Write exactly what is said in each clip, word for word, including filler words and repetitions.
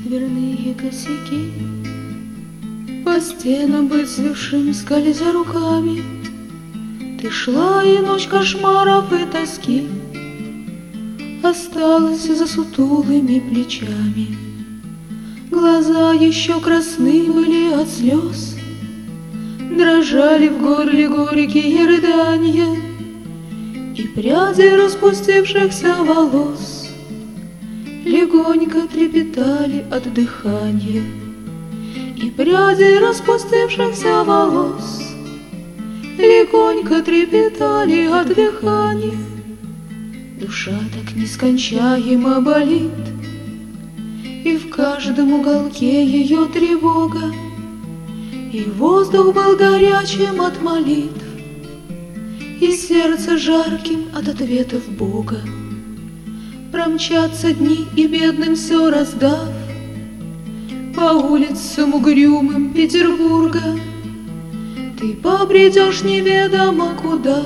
дверные косяки, по стенам выцвевшим скользя руками. Ты шла, и ночь кошмаров и тоски осталась за сутулыми плечами. Глаза еще красны были от слез, дрожали в горле горькие рыдания, и пряди распустившихся волос легонько трепетали от дыхания. И пряди распустившихся волос легонько трепетали от дыхания. Душа так нескончаемо болит, и в каждом уголке ее тревога, и воздух был горячим от молитв, и сердце жарким от ответов Бога. Промчатся дни, и бедным все раздав по улицам угрюмым Петербурга, ты побредешь неведомо куда,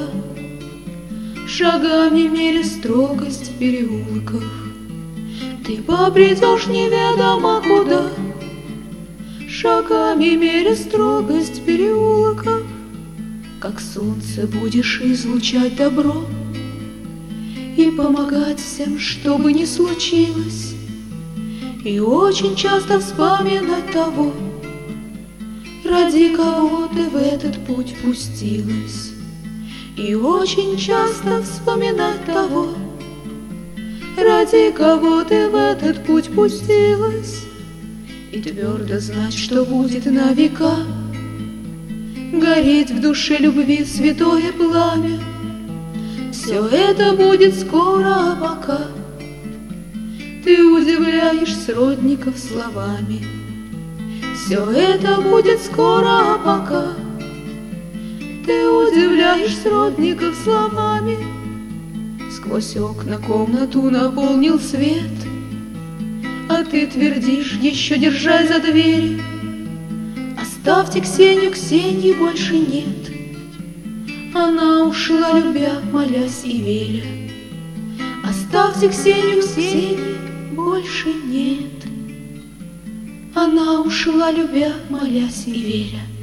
шагами меря строгость в переулках. Ты побредешь неведомо куда, шагами меря строгость в переулках. Как солнце будешь излучать добро и помогать всем, что бы ни случилось, и очень часто вспоминать того, ради кого ты в этот путь пустилась. И очень часто вспоминать того, ради кого ты в этот путь пустилась. И твердо знать, что будет на века гореть в душе любви святое пламя. Все это будет скоро, а пока ты удивляешь сродников словами. Все это будет скоро, а пока ты удивляешь сродников словами. Сквозь окна комнату наполнил свет, а ты твердишь, еще держась за двери: оставьте Ксению, Ксении больше нет. Она ушла, любя, молясь и веря. Оставьте Ксению, Ксении больше нет. Она ушла, любя, молясь и веря.